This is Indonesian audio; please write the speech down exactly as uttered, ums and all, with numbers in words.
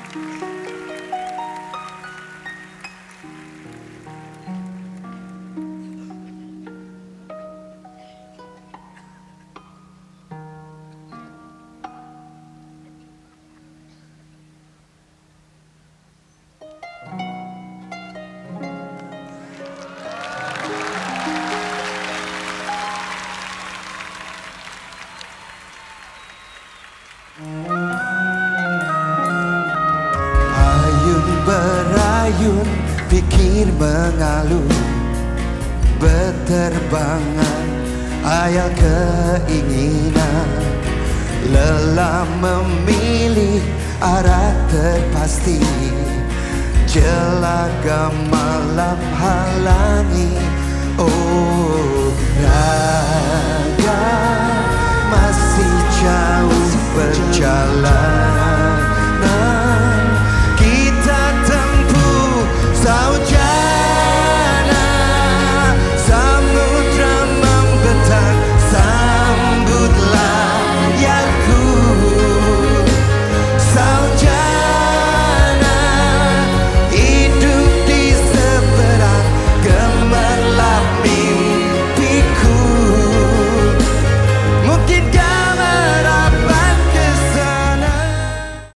Ayun berayun, pikir mengalun, berterbangan, ayal keinginan, lelah memilih arah terpasti, jelaga malam halangi. Oh raga, masih jauh berjalan,